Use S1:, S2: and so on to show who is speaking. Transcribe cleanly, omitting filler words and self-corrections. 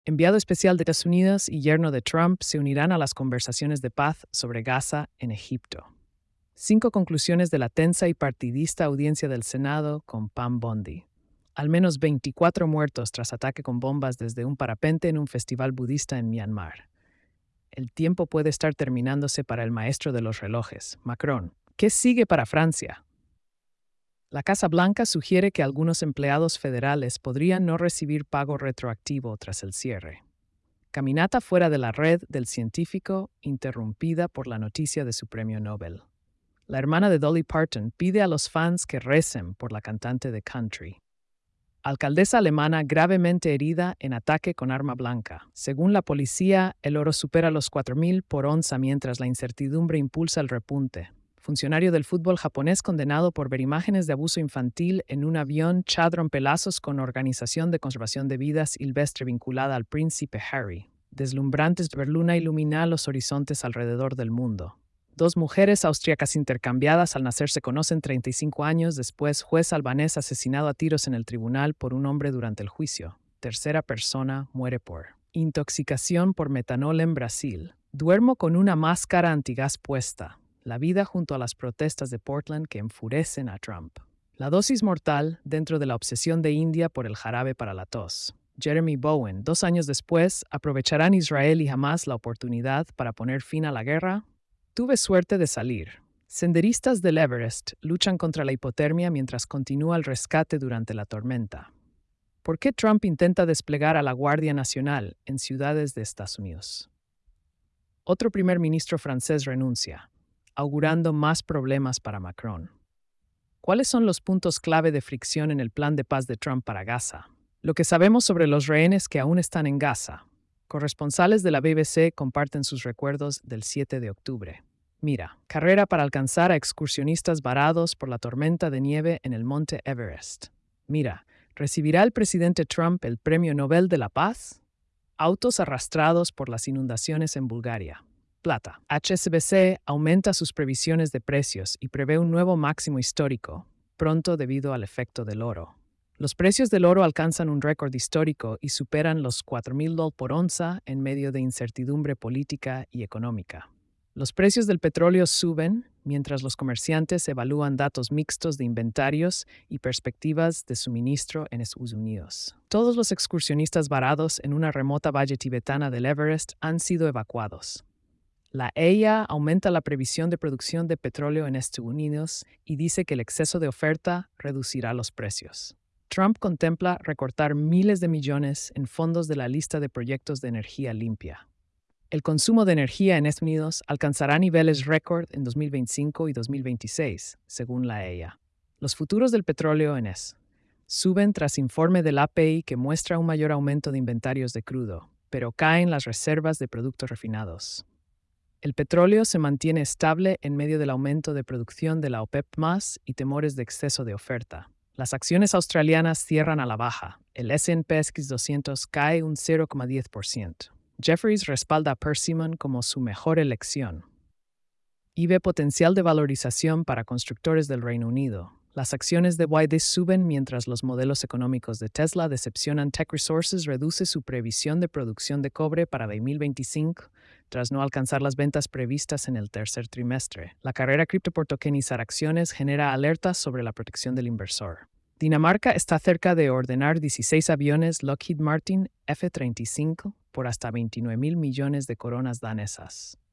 S1: Enviado especial de Estados Unidos y yerno de Trump se unirán a las conversaciones de paz sobre Gaza en Egipto. 5 conclusiones de la tensa y partidista audiencia del Senado con Pam Bondi. Al menos 24 muertos tras ataque con bombas desde un parapente en un festival budista en Myanmar. El tiempo puede estar terminándose para el maestro de los relojes, Macron. ¿Qué sigue para Francia? La Casa Blanca sugiere que algunos empleados federales podrían no recibir pago retroactivo tras el cierre. Caminata fuera de la red del científico interrumpida por la noticia de su premio Nobel. La hermana de Dolly Parton pide a los fans que recen por la cantante de country. Alcaldesa alemana gravemente herida en ataque con arma blanca. Según la policía, el oro supera los 4.000 por onza mientras la incertidumbre impulsa el repunte. Funcionario del fútbol japonés condenado por ver imágenes de abuso infantil en un avión Chad rompelazos con Organización de Conservación de Vida Silvestre vinculada al príncipe Harry. Deslumbrantes ver luna ilumina los horizontes alrededor del mundo. 2 mujeres austriacas intercambiadas al nacer se conocen 35 años después. Juez albanés asesinado a tiros en el tribunal por un hombre durante el juicio. Tercera persona muere por intoxicación por metanol en Brasil. Duermo con una máscara antigas puesta. La vida junto a las protestas de Portland que enfurecen a Trump. La dosis mortal dentro de la obsesión de India por el jarabe para la tos. Jeremy Bowen, 2 años después, ¿aprovecharán Israel y Hamas la oportunidad para poner fin a la guerra? Tuve suerte de salir. Senderistas del Everest luchan contra la hipotermia mientras continúa el rescate durante la tormenta. ¿Por qué Trump intenta desplegar a la Guardia Nacional en ciudades de Estados Unidos? Otro primer ministro francés renuncia, augurando más problemas para Macron. ¿Cuáles son los puntos clave de fricción en el plan de paz de Trump para Gaza? Lo que sabemos sobre los rehenes que aún están en Gaza. Corresponsales de la BBC comparten sus recuerdos del 7 de octubre. Mira, carrera para alcanzar a excursionistas varados por la tormenta de nieve en el monte Everest. Mira, ¿recibirá el presidente Trump el Premio Nobel de la Paz? Autos arrastrados por las inundaciones en Bulgaria. Plata. HSBC aumenta sus previsiones de precios y prevé un nuevo máximo histórico, pronto debido al efecto del oro. Los precios del oro alcanzan un récord histórico y superan los $4.000 por onza en medio de incertidumbre política y económica. Los precios del petróleo suben mientras los comerciantes evalúan datos mixtos de inventarios y perspectivas de suministro en Estados Unidos. Todos los excursionistas varados en una remota valle tibetana del Everest han sido evacuados. La EIA aumenta la previsión de producción de petróleo en Estados Unidos y dice que el exceso de oferta reducirá los precios. Trump contempla recortar miles de millones en fondos de la lista de proyectos de energía limpia. El consumo de energía en Estados Unidos alcanzará niveles récord en 2025 y 2026, según la EIA. Los futuros del petróleo en ES suben tras informe del API que muestra un mayor aumento de inventarios de crudo, pero caen las reservas de productos refinados. El petróleo se mantiene estable en medio del aumento de producción de la OPEP+ y temores de exceso de oferta. Las acciones australianas cierran a la baja. El S&P 200 cae un 0,10%. Jefferies respalda a Persimmon como su mejor elección. Y ve potencial de valorización para constructores del Reino Unido. Las acciones de BYD suben mientras los modelos económicos de Tesla decepcionan. Tech Resources reduce su previsión de producción de cobre para 2025 tras no alcanzar las ventas previstas en el tercer trimestre. La carrera cripto por tokenizar acciones genera alertas sobre la protección del inversor. Dinamarca está cerca de ordenar 16 aviones Lockheed Martin F-35 por hasta 29.000 millones de coronas danesas.